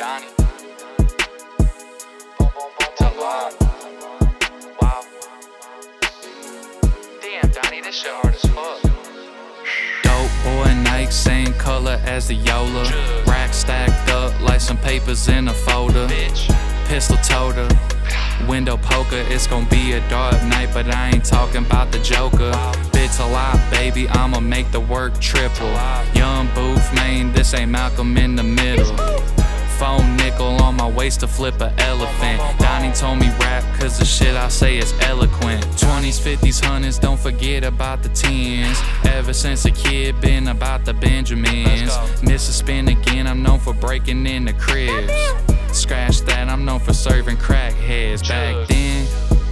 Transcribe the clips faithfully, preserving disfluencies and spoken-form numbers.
Donnie. Boom, boom, boom, Talon. Wow. Damn, Donnie, this shit hard as fuck. Dope boy Nike, same color as the Yola. Rack stacked up like some papers in a folder. Bitch. Pistol toter, window poker. It's gon' be a dark night, but I ain't talking about the Joker. Bitch a lot, baby, I'ma make the work triple. Young Booth, man, this ain't Malcolm in the middle. Phone nickel on my waist to flip a elephant. Donnie told me rap cause the shit I say is eloquent. Twenties, fifties, hundreds, don't forget about the tens. Ever since a kid, been about the Benjamins. Miss a spin again, I'm known for breaking in the cribs. Scratch that, I'm known for serving crackheads. Back then,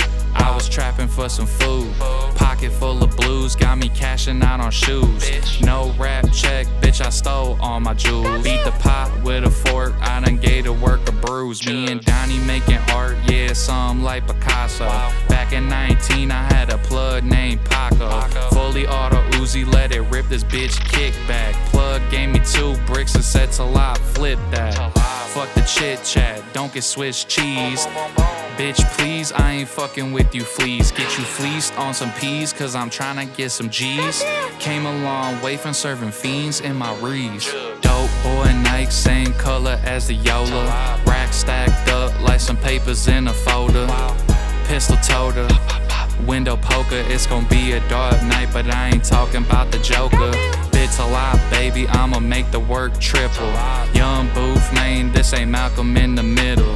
I was trapping for some food. Pocket full of blues, got me cashing out on shoes. No rap check, bitch, I stole all my jewels. Beat the pot with a fork, I done gave the work a bruise. Me and Donnie making art, yeah, some like Picasso. Back in nineteen, I had a plug named Paco. Fully auto Uzi, let it rip this bitch kickback. Plug gave me two bricks and said to lot, flip that. Fuck the chit chat, don't get Swiss cheese. Bitch, please, I ain't fucking with you fleas. Get you fleeced on some peas, cause I'm tryna get some G's. Came a long way from serving fiends in my Rees. Dope boy Nike, same color as the Yola. Rack stacked up like some papers in a folder. Pistol toter, window poker. It's gon' be a dark night, but I ain't talking about the Joker. Bitch a lot, baby, I'ma make the work triple. Young Booth, man, this ain't Malcolm in the middle.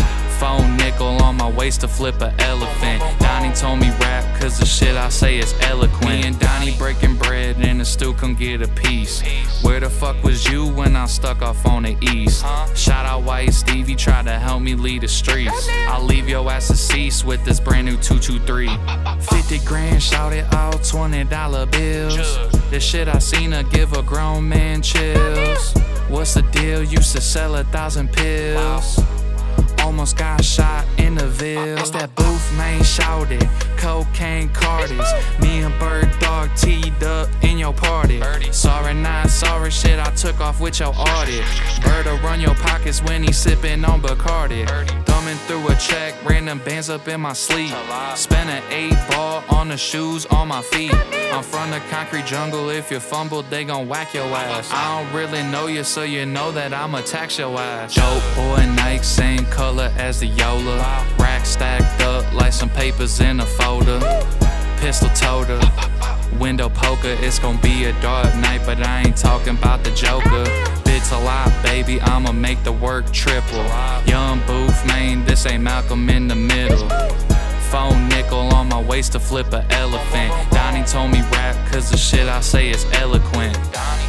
Phone nickel on my waist to flip a elephant. Donnie told me rap cause the shit I say is eloquent. Me and Donnie breaking bread in the stew, come get a piece. Where the fuck was you when I stuck off on the east? Shout out White Stevie, tried to help me lead the streets. I'll leave your ass deceased with this brand new two two three. Fifty grand, shout it out, twenty dollar bills. This shit I seen her give a grown man chills. What's the deal? Used to sell a thousand pills. Almost got shot in the Ville. It's that Booth, man, shouted. Cocaine carters. Me and Bird Dog teed up in your party. Sorry, not sorry, shit, I took off with your audit. Bird'll run your pockets when he sippin' on Bacardi. Thumbing through a check, random bands up in my sleeve. Spent an eight ball on the shoes on my feet. I'm from the concrete jungle, if you fumble, they gon' whack your ass. I don't really know you, so you know that I'ma tax your ass. Dope boy Nike, same color as the Yola. Rack stacked up like some papers in a folder. Pistol toter, window poker. It's gon' be a dark night, but I ain't talking about the Joker. Bitch a lot, baby, I'ma make the work triple. Young Booth, man, this ain't Malcolm in the middle. Phone nickel on my waist to flip a elephant. Donnie told me rap cause the shit I say is eloquent. Donnie.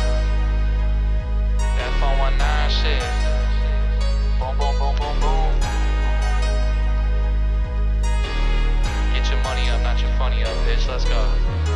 That four one nine shit. Boom, boom, boom, boom, boom. Get your money up, not your funny up, bitch. Let's go.